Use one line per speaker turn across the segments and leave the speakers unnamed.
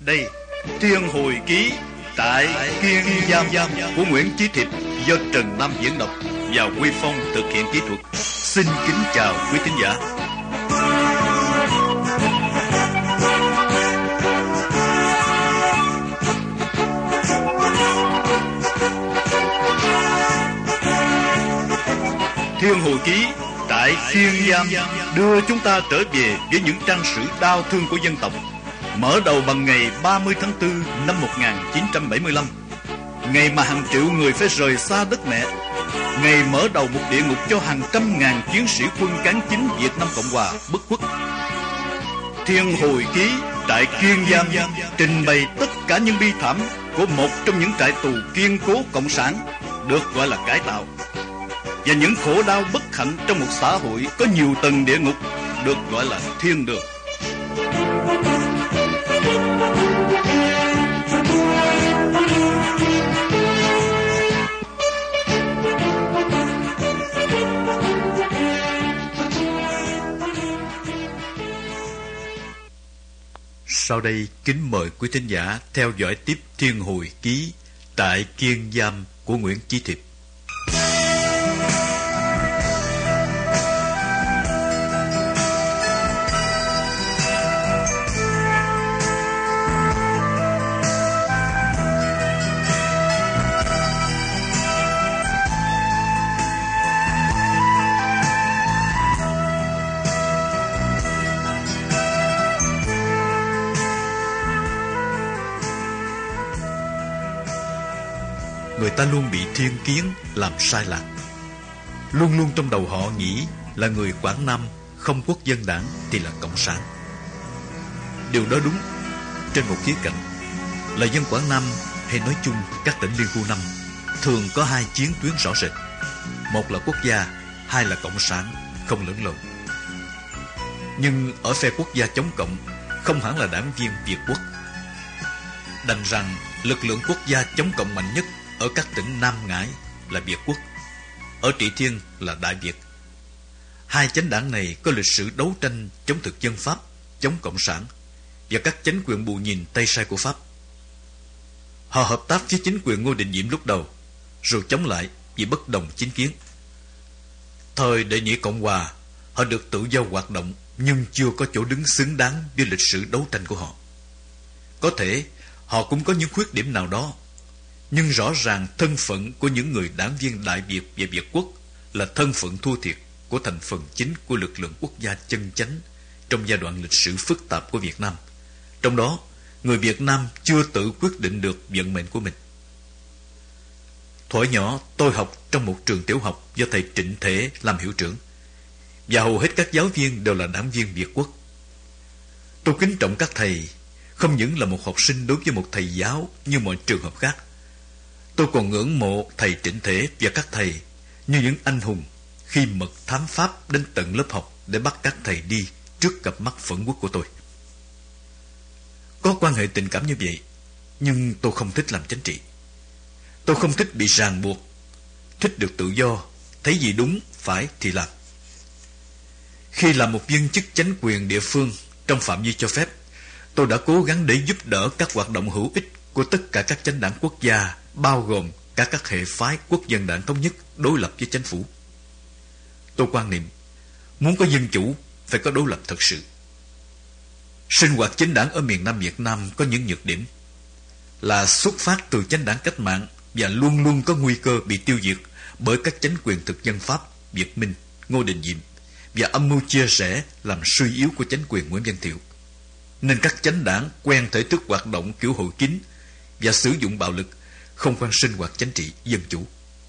Đây, Thiên Hồi Ký tại Kiên Giam của Nguyễn Chí Thiệp do Trần Nam diễn đọc và Quy Phong thực hiện kỹ thuật. Xin kính chào quý thính giả. Thiên Hồi Ký tại Kiên Giam đưa chúng ta trở về với những trang sử đau thương của dân tộc. Mở đầu bằng ngày 30 tháng 4 năm 1975, ngày mà hàng triệu người phải rời xa đất mẹ, ngày mở đầu một địa ngục cho hàng trăm ngàn chiến sĩ quân cán chính Việt Nam Cộng Hòa bất khuất. Thiên Hồi Ký tại Kiên Giam trình bày tất cả những bi thảm của một trong những trại tù kiên cố cộng sản được gọi là cải tạo, và những khổ đau bất hạnh trong một xã hội có nhiều tầng địa ngục được gọi là thiên đường. Sau đây kính mời quý thính giả theo dõi tiếp Thiên Hồi Ký tại Kiên Giam của Nguyễn Chí Thiệp. Người ta luôn bị thiên kiến làm sai lạc. Luôn luôn trong đầu họ nghĩ là người Quảng Nam không quốc dân đảng thì là cộng sản. Điều đó đúng trên một khía cạnh là dân Quảng Nam hay nói chung các tỉnh Liên khu 5 thường có hai chiến tuyến rõ rệt. Một là quốc gia, hai là cộng sản, không lẫn lộn. Nhưng ở phe quốc gia chống cộng không hẳn là đảng viên Việt Quốc. Đành rằng lực lượng quốc gia chống cộng mạnh nhất ở các tỉnh Nam Ngãi là Việt Quốc, ở Trị Thiên là Đại Việt. Hai chánh đảng này có lịch sử đấu tranh chống thực dân Pháp, chống cộng sản và các chánh quyền bù nhìn tay sai của Pháp. Họ hợp tác với chính quyền Ngô Đình Diệm lúc đầu, rồi chống lại vì bất đồng chính kiến. Thời đệ nhị Cộng Hòa, họ được tự do hoạt động nhưng chưa có chỗ đứng xứng đáng với lịch sử đấu tranh của họ. Có thể họ cũng có những khuyết điểm nào đó, nhưng rõ ràng thân phận của những người đảng viên Đại Việt và Việt Quốc là thân phận thua thiệt của thành phần chính của lực lượng quốc gia chân chánh trong giai đoạn lịch sử phức tạp của Việt Nam. Trong đó, người Việt Nam chưa tự quyết định được vận mệnh của mình. Thuở nhỏ, tôi học trong một trường tiểu học do thầy Trịnh Thể làm hiệu trưởng, và hầu hết các giáo viên đều là đảng viên Việt Quốc. Tôi kính trọng các thầy, không những là một học sinh đối với một thầy giáo như mọi trường hợp khác. Tôi còn ngưỡng mộ thầy Trịnh Thể và các thầy như những anh hùng khi mật thám Pháp đến tận lớp học để bắt các thầy đi trước cặp mắt phẫn uất của tôi. Có quan hệ tình cảm như vậy, nhưng tôi không thích làm chính trị. Tôi không thích bị ràng buộc, thích được tự do, thấy gì đúng, phải thì làm. Khi làm một viên chức chánh quyền địa phương trong phạm vi cho phép, tôi đã cố gắng để giúp đỡ các hoạt động hữu ích của tất cả các chánh đảng quốc gia, bao gồm cả các hệ phái quốc dân đảng thống nhất đối lập với chính phủ. Tôi quan niệm, muốn có dân chủ phải có đối lập thật sự. Sinh hoạt chính đảng ở miền Nam Việt Nam có những nhược điểm là xuất phát từ chánh đảng cách mạng và luôn luôn có nguy cơ bị tiêu diệt bởi các chánh quyền thực dân Pháp, Việt Minh, Ngô Đình Diệm và âm mưu chia rẽ làm suy yếu của chánh quyền Nguyễn Văn Thiệu. Nên các chánh đảng quen thể thức hoạt động kiểu hội kín và sử dụng bạo lực, không quan sinh hoạt chính trị dân chủ.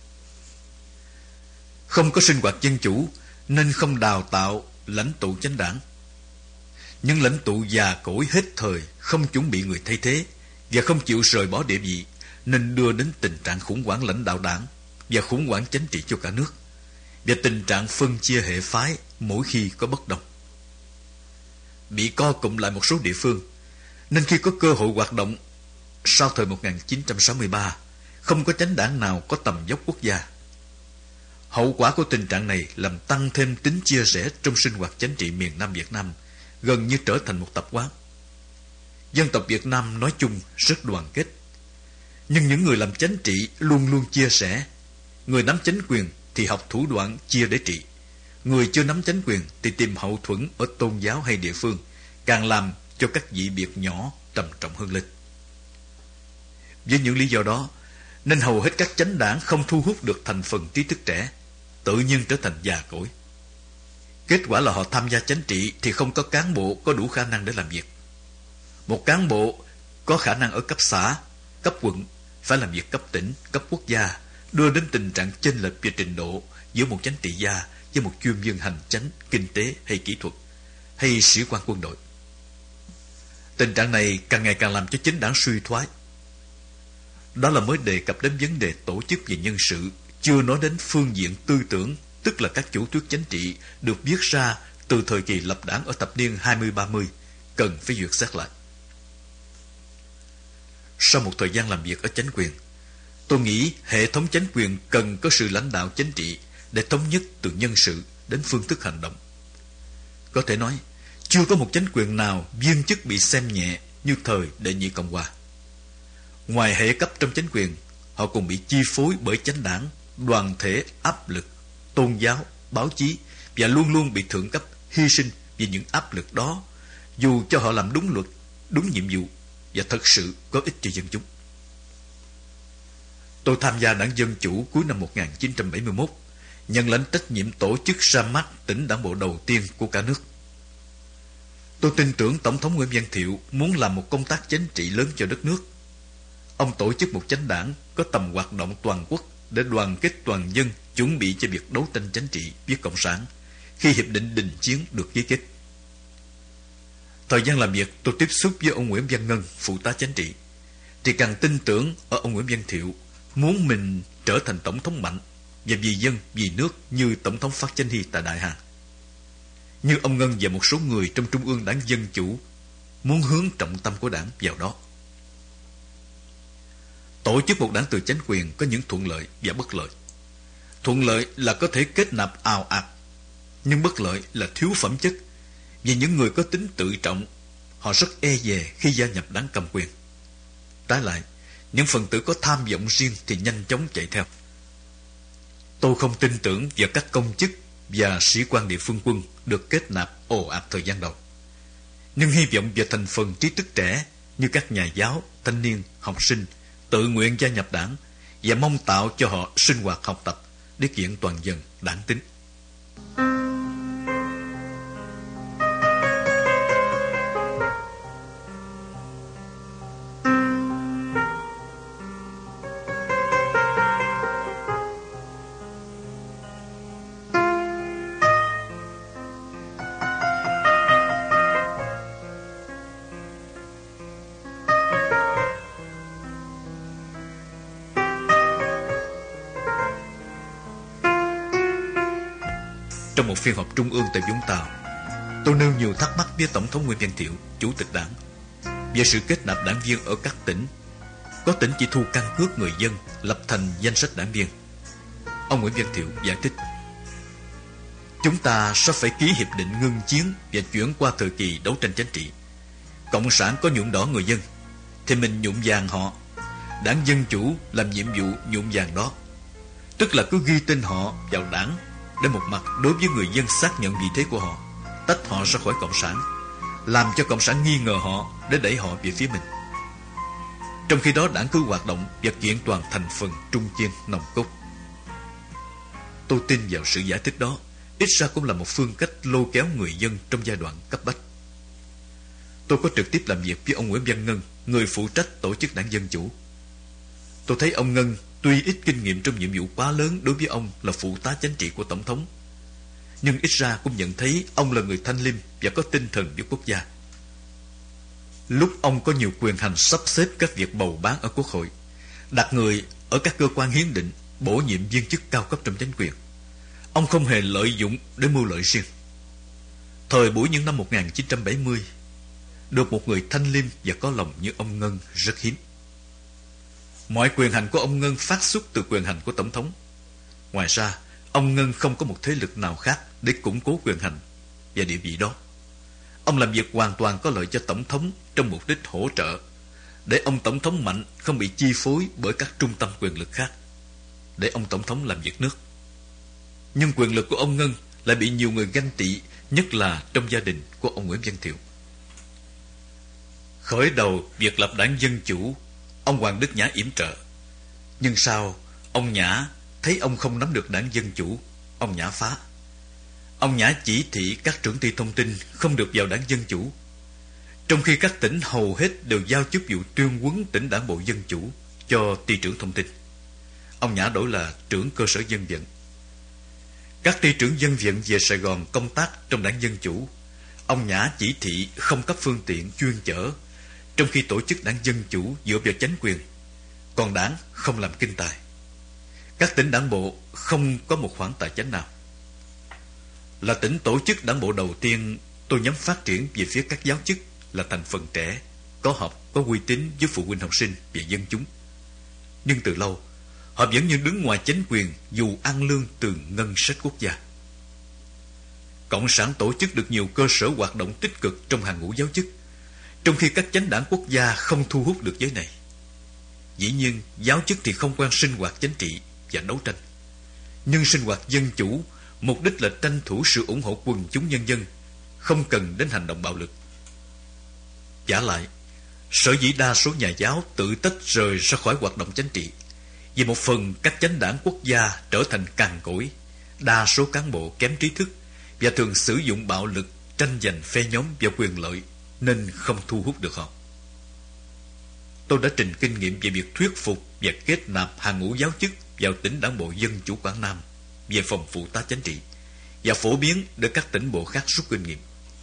Không có sinh hoạt dân chủ nên không đào tạo lãnh tụ chánh đảng. Những lãnh tụ già cỗi hết thời, không chuẩn bị người thay thế và không chịu rời bỏ địa vị, nên đưa đến tình trạng khủng hoảng lãnh đạo đảng và khủng hoảng chính trị cho cả nước, và tình trạng phân chia hệ phái mỗi khi có bất đồng. Bị co cụm lại một số địa phương, nên khi có cơ hội hoạt động sau thời 1963, không có chánh đảng nào có tầm vóc quốc gia. Hậu quả của tình trạng này làm tăng thêm tính chia rẽ trong sinh hoạt chính trị miền Nam Việt Nam, gần như trở thành một tập quán. dân tộc Việt Nam nói chung rất đoàn kết. Nhưng những người làm chính trị luôn luôn chia sẻ. Người nắm chính quyền thì học thủ đoạn chia để trị. Người chưa nắm chính quyền thì tìm hậu thuẫn ở tôn giáo hay địa phương, càng làm cho các vị việc nhỏ trầm trọng hơn lên. Với những lý do đó, nên hầu hết các chánh đảng không thu hút được thành phần trí thức trẻ, tự nhiên trở thành già cỗi. Kết quả là họ tham gia chính trị thì không có cán bộ có đủ khả năng để làm việc. Một cán bộ có khả năng ở cấp xã, cấp quận, phải làm việc cấp tỉnh, cấp quốc gia, đưa đến tình trạng chênh lệch về trình độ giữa một chính trị gia với một chuyên viên hành chánh, kinh tế hay kỹ thuật, hay sĩ quan quân đội. Tình trạng này càng ngày càng làm cho chính đảng suy thoái. Đó là mới đề cập đến vấn đề tổ chức và nhân sự, chưa nói đến phương diện tư tưởng, tức là các chủ thuyết chính trị được viết ra từ thời kỳ lập đảng ở thập niên 20-30, cần phải duyệt xét lại. Sau một thời gian làm việc ở chính quyền, tôi nghĩ hệ thống chính quyền cần có sự lãnh đạo chính trị để thống nhất từ nhân sự đến phương thức hành động. Có thể nói, chưa có một chính quyền nào viên chức bị xem nhẹ như thời Đệ nhị Cộng hòa. Ngoài hệ cấp trong chính quyền, họ còn bị chi phối bởi chánh đảng, đoàn thể, áp lực, tôn giáo, báo chí, và luôn luôn bị thượng cấp hy sinh vì những áp lực đó, dù cho họ làm đúng luật, đúng nhiệm vụ và thật sự có ích cho dân chúng. Tôi tham gia đảng Dân Chủ cuối năm 1971, nhận lãnh trách nhiệm tổ chức ra mắt tỉnh đảng bộ đầu tiên của cả nước. Tôi tin tưởng Tổng thống Nguyễn Văn Thiệu muốn làm một công tác chính trị lớn cho đất nước. Ông tổ chức một chánh đảng có tầm hoạt động toàn quốc để đoàn kết toàn dân, chuẩn bị cho việc đấu tranh chính trị với Cộng sản khi Hiệp định Đình Chiến được ký kết. Thời gian làm việc, tôi tiếp xúc với ông Nguyễn Văn Ngân, phụ tá chính trị, thì càng tin tưởng ở ông Nguyễn Văn Thiệu muốn mình trở thành tổng thống mạnh và vì dân, vì nước như Tổng thống Phát Chánh Hy tại Đại Hà. Như ông Ngân và một số người trong Trung ương Đảng Dân Chủ muốn hướng trọng tâm của đảng vào đó. Tổ chức một đảng từ chính quyền có những thuận lợi và bất lợi. Thuận lợi là có thể kết nạp ào ạt, nhưng bất lợi là thiếu phẩm chất. Vì những người có tính tự trọng, họ rất e dè khi gia nhập đảng cầm quyền. Trái lại, những phần tử có tham vọng riêng thì nhanh chóng chạy theo. Tôi không tin tưởng vào các công chức và sĩ quan địa phương quân được kết nạp ồ ạt thời gian đầu, nhưng hy vọng vào thành phần trí thức trẻ như các nhà giáo, thanh niên, học sinh tự nguyện gia nhập đảng và mong tạo cho họ sinh hoạt học tập để kiện toàn dần đảng tính. Trong một phiên họp trung ương tại Vũng Tàu, tôi nêu nhiều thắc mắc với Tổng thống Nguyễn Văn Thiệu, Chủ tịch Đảng, về sự kết nạp đảng viên ở các tỉnh. Có tỉnh chỉ thu căn cước người dân, lập thành danh sách đảng viên. Ông Nguyễn Văn Thiệu giải thích: chúng ta sẽ phải ký hiệp định ngưng chiến và chuyển qua thời kỳ đấu tranh chính trị. Cộng sản có nhuộm đỏ người dân thì mình nhuộm vàng họ. Đảng Dân Chủ làm nhiệm vụ nhuộm vàng đó, tức là cứ ghi tên họ vào đảng để một mặt đối với người dân xác nhận vị thế của họ, tách họ ra khỏi Cộng sản, làm cho Cộng sản nghi ngờ họ để đẩy họ về phía mình. Trong khi đó đảng cứ hoạt động và kiện toàn thành phần trung kiên nòng cốt. Tôi tin vào sự giải thích đó, ít ra cũng là một phương cách lôi kéo người dân trong giai đoạn cấp bách. Tôi có trực tiếp làm việc với ông Nguyễn Văn Ngân, người phụ trách tổ chức đảng Dân Chủ. Tôi thấy ông Ngân tuy ít kinh nghiệm trong nhiệm vụ quá lớn đối với ông là phụ tá chính trị của Tổng thống, nhưng ít ra cũng nhận thấy ông là người thanh liêm và có tinh thần vì quốc gia. Lúc ông có nhiều quyền hành sắp xếp các việc bầu bán ở Quốc hội, đặt người ở các cơ quan hiến định, bổ nhiệm viên chức cao cấp trong chính quyền, ông không hề lợi dụng để mưu lợi riêng. Thời buổi những năm 1970, được một người thanh liêm và có lòng như ông Ngân rất hiếm. Mọi quyền hành của ông Ngân phát xuất từ quyền hành của Tổng thống. Ngoài ra, ông Ngân không có một thế lực nào khác để củng cố quyền hành và địa vị đó. Ông làm việc hoàn toàn có lợi cho Tổng thống trong mục đích hỗ trợ, để ông Tổng thống mạnh không bị chi phối bởi các trung tâm quyền lực khác, để ông Tổng thống làm việc nước. Nhưng quyền lực của ông Ngân lại bị nhiều người ganh tị, nhất là trong gia đình của ông Nguyễn Văn Thiệu. Khởi đầu việc lập đảng Dân Chủ, ông Hoàng Đức Nhã yểm trợ. Nhưng sau, ông Nhã thấy ông không nắm được đảng Dân Chủ, ông Nhã phá. Ông Nhã chỉ thị các trưởng ty thông tin không được vào đảng Dân Chủ, trong khi các tỉnh hầu hết đều giao chức vụ tuyên huấn tỉnh đảng bộ Dân Chủ cho ty trưởng thông tin. Ông Nhã đổi là trưởng cơ sở dân vận. Các ty trưởng dân vận về Sài Gòn công tác trong đảng Dân Chủ, ông Nhã chỉ thị không cấp phương tiện chuyên chở, trong khi tổ chức đảng Dân Chủ dựa vào chánh quyền, còn đảng không làm kinh tài. Các tỉnh đảng bộ không có một khoản tài chánh nào. Là tỉnh tổ chức đảng bộ đầu tiên, tôi nhắm phát triển về phía các giáo chức là thành phần trẻ, có học, có uy tín với phụ huynh học sinh và dân chúng. Nhưng từ lâu, họ vẫn như đứng ngoài chánh quyền dù ăn lương từ ngân sách quốc gia. Cộng sản tổ chức được nhiều cơ sở hoạt động tích cực trong hàng ngũ giáo chức, trong khi các chánh đảng quốc gia không thu hút được giới này. Dĩ nhiên, giáo chức thì không quen sinh hoạt chính trị và đấu tranh. Nhưng sinh hoạt dân chủ, mục đích là tranh thủ sự ủng hộ quần chúng nhân dân, không cần đến hành động bạo lực. Vả lại, sở dĩ đa số nhà giáo tự tách rời ra khỏi hoạt động chính trị, vì một phần các chánh đảng quốc gia trở thành cằn cỗi, đa số cán bộ kém trí thức và thường sử dụng bạo lực tranh giành phe nhóm và quyền lợi, nên không thu hút được họ. Tôi đã trình kinh nghiệm về việc thuyết phục và kết nạp hàng ngũ giáo chức vào tỉnh đảng bộ Dân Chủ Quảng Nam về phòng phụ tá chính trị, và phổ biến để các tỉnh bộ khác rút kinh nghiệm.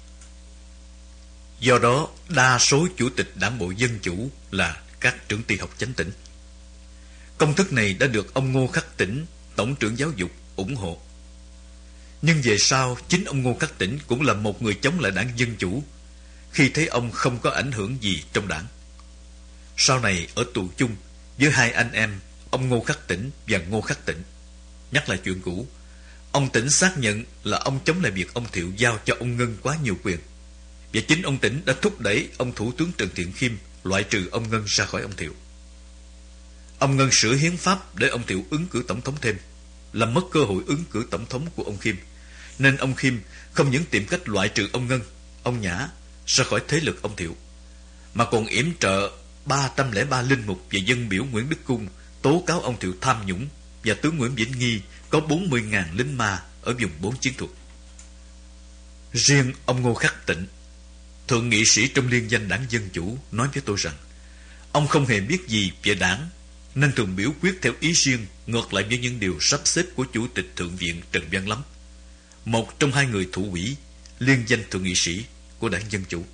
Do đó, đa số chủ tịch đảng bộ Dân Chủ là các trưởng ty học chánh tỉnh. Công thức này đã được ông Ngô Khắc Tĩnh, tổng trưởng giáo dục, ủng hộ. Nhưng về sau, chính ông Ngô Khắc Tĩnh cũng là một người chống lại đảng Dân Chủ, khi thấy ông không có ảnh hưởng gì trong đảng. Sau này ở tù chung với hai anh em, ông Ngô Khắc Tĩnh và Ngô Khắc Tĩnh. Nhắc lại chuyện cũ, ông Tĩnh xác nhận là ông chống lại việc ông Thiệu giao cho ông Ngân quá nhiều quyền, và chính ông Tĩnh đã thúc đẩy ông Thủ tướng Trần Thiện Khiêm loại trừ ông Ngân ra khỏi ông Thiệu. Ông Ngân sửa hiến pháp để ông Thiệu ứng cử tổng thống thêm, làm mất cơ hội ứng cử tổng thống của ông Khiêm, nên ông Khiêm không những tìm cách loại trừ ông Ngân, ông Nhã ra khỏi thế lực ông Thiệu, mà còn yểm trợ 303 linh mục và dân biểu Nguyễn Đức Cung tố cáo ông Thiệu tham nhũng, và tướng Nguyễn Vĩnh Nghi có 40.000 lính ma ở vùng 4 chiến thuật. Riêng ông Ngô Khắc Tĩnh, thượng nghị sĩ trong liên danh đảng Dân Chủ, nói với tôi rằng ông không hề biết gì về đảng, nên thường biểu quyết theo ý riêng, ngược lại với những điều sắp xếp của Chủ tịch Thượng viện Trần Văn Lắm, một trong hai người thủ ủy liên danh thượng nghị sĩ của đảng Dân Chủ.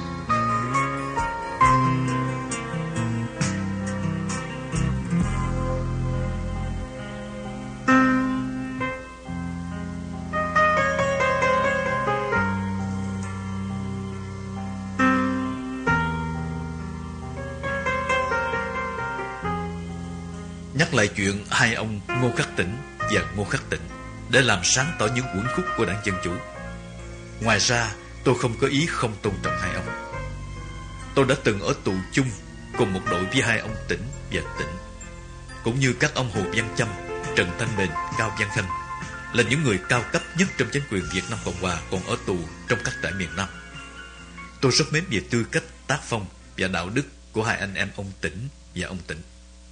Nhắc lại chuyện hai ông Ngô Khắc Tĩnh và Ngô Khắc Tịnh để làm sáng tỏ những uẩn khúc của đảng Dân Chủ. Ngoài ra, tôi không có ý không tôn trọng hai ông. Tôi đã từng ở tù chung cùng một đội với hai ông Tĩnh và Tịnh, cũng như các ông Hồ Văn Châm, Trần Thanh Bền, Cao Văn Khanh, là những người cao cấp nhất trong chính quyền Việt Nam Cộng Hòa còn ở tù trong các trại miền Nam. Tôi rất mến về tư cách, tác phong và đạo đức của hai anh em ông Tĩnh và ông Tịnh.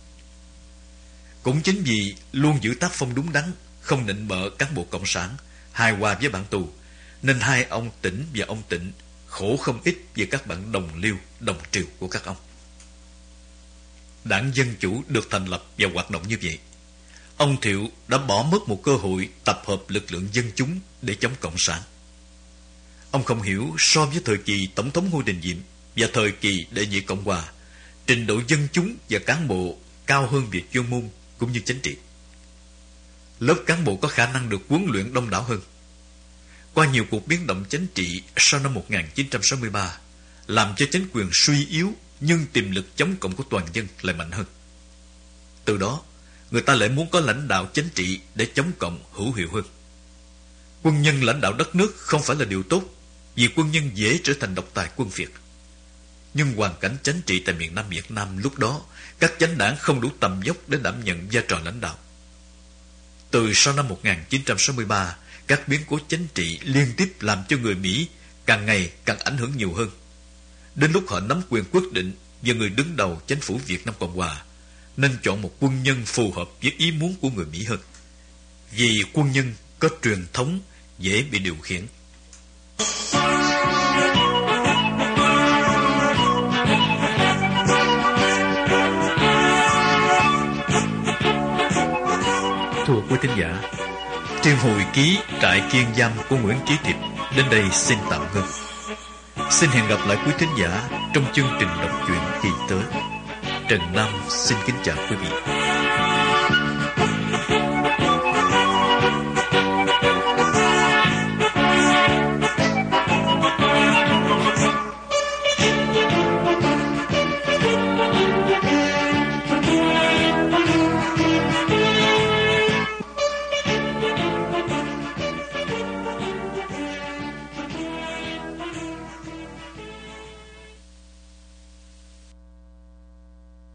Cũng chính vì luôn giữ tác phong đúng đắn, không nịnh bợ cán bộ cộng sản, hài hòa với bạn tù, nên hai ông Tĩnh và ông Tịnh khổ không ít về các bạn đồng liêu, đồng triều của các ông. Đảng Dân Chủ được thành lập và hoạt động như vậy. Ông Thiệu đã bỏ mất một cơ hội tập hợp lực lượng dân chúng để chống cộng sản. Ông không hiểu so với thời kỳ Tổng thống Ngô Đình Diệm và thời kỳ Đệ nhị Cộng Hòa, trình độ dân chúng và cán bộ cao hơn về chuyên môn cũng như chính trị. Lớp cán bộ có khả năng được huấn luyện đông đảo hơn. Qua nhiều cuộc biến động chính trị sau năm 1963, làm cho chính quyền suy yếu, nhưng tiềm lực chống cộng của toàn dân lại mạnh hơn. Từ đó, người ta lại muốn có lãnh đạo chính trị để chống cộng hữu hiệu hơn. Quân nhân lãnh đạo đất nước không phải là điều tốt, vì quân nhân dễ trở thành độc tài quân Việt. Nhưng hoàn cảnh chính trị tại miền Nam Việt Nam lúc đó, các chánh đảng không đủ tầm dốc để đảm nhận vai trò lãnh đạo. Từ sau năm 1963, các biến cố chính trị liên tiếp làm cho người Mỹ càng ngày càng ảnh hưởng nhiều hơn. Đến lúc họ nắm quyền quyết định và người đứng đầu chính phủ Việt Nam Cộng Hòa, nên chọn một quân nhân phù hợp với ý muốn của người Mỹ hơn. Vì quân nhân có truyền thống, dễ bị điều khiển. Thưa quý thính giả, trên hồi ký Trại Kiên Giam của Nguyễn Chí Thiệp đến đây xin tạm ngưng. Xin hẹn gặp lại quý thính giả trong chương trình đọc truyện kỳ tới. Trần Nam xin kính chào quý vị.